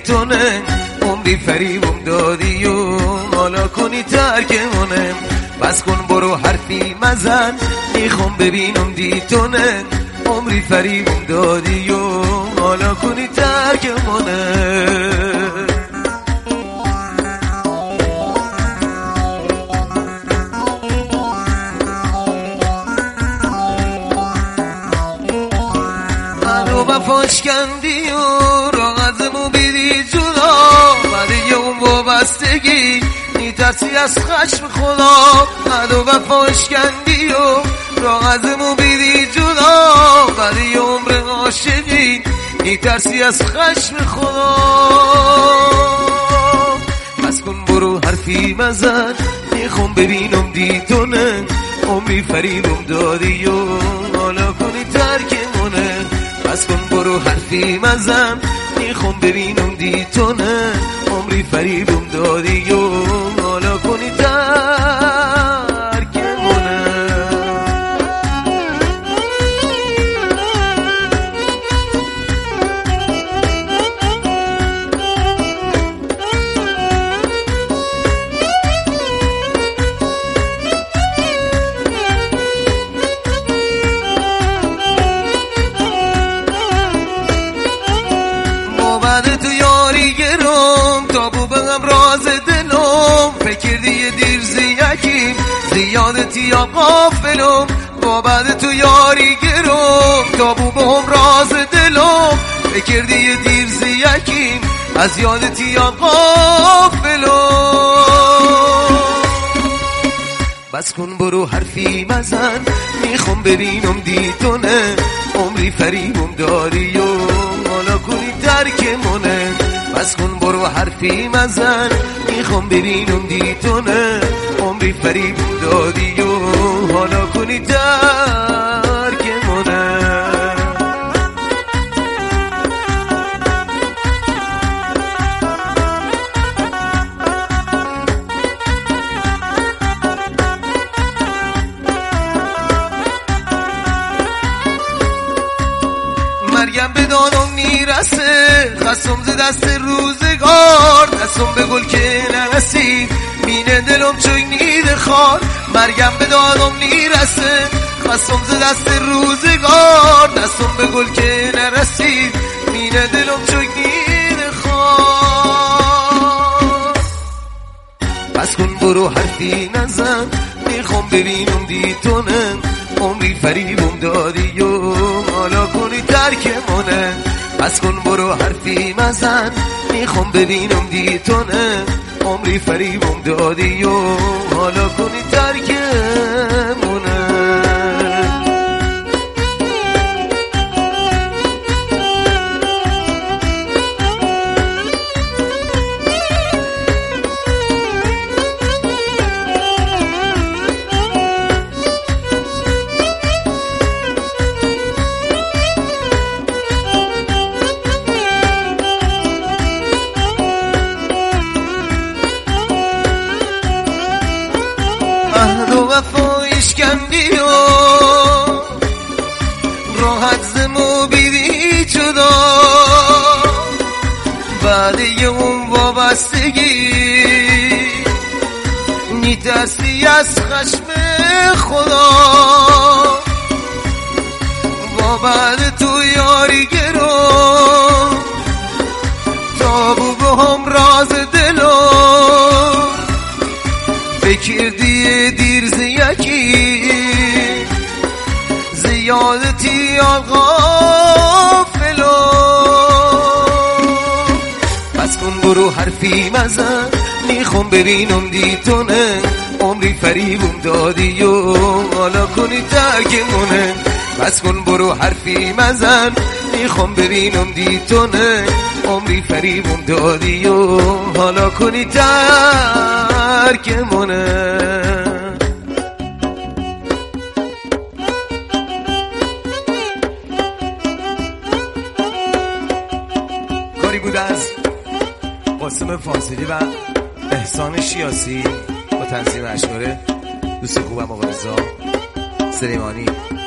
تونه عمری فریبم دادی و حالا کنی ترکمونه بس کن برو حرفی مزن میخوام ببینم دیتونه عمری فریبم دادی و حالا کنی ترکمونه وفاش کندی و راغزمو بیدی جدا بعد یه اون وابستگی میترسی از خشم خدا بعد وفاش کندی و راغزمو بیدی جدا بعد یه عمر عاشقی میترسی از خشم خدا بس کن برو حرفی مزن میخوام ببینم دیتونه عمری فریبم دادی و حالا کنی ترکمونه بس کن برو حرفی مزن میخوام ببینم دیتونه عمری فریبم دادی و حالا کنی ترکمونه راز دلم فکر دیگه دیر زیکیم زیادتی یا غافلم با بعد تو یاری گرم تابو به هم راز دلم فکر دیگه دیر زیکیم از یادتی یا غافلم بس کن برو حرفی مزن میخوام ببینم دیتونه عمری فریبم داری و حالا کنی ترکمونه بس کن برو حرفی مزن میخوام ببینم دیتونه عمری فریبم دادی و حالا کنی ترکمونه مرگم به دانم میرسه خستم ز دست روزگار دستم به گل که نرسید مینه دلم چوی نیده خار مرگم به دانم میرسه خستم ز دست روزگار دستم به گل که نرسید مینه دلم چوی نیده خار بس کن برو حرفی نزن میخوام ببینم دیتونه عمری فریبم دادی و حالا کنی ترکمونه بس کن برو حرفی مزن میخوام ببینم دیتونه عمری فریبم دادی و حالا کنی ترکمونه وفایش کندی و راحت زمو بیدی جدا بعد یه اون وابستگی میترسی از خشم خدا با بعد تو یاری گرم تابو به هم راز دلم فکر دیگه دیر زیکی زیادتی غافلم بس کن برو حرفی مزن میخوام ببینم دیتونه عمری فریبم دادی و حالا کنی ترکمونه بس کن برو حرفی مزن میخوام ببینم دیتونه عمری فریبم دادی و حالا کنی ترکمونه کاری بود از قاسم فاضلی و احسان شیاسی با تنظیم اشعار دوست خوبم آقا رضا سلیمانی.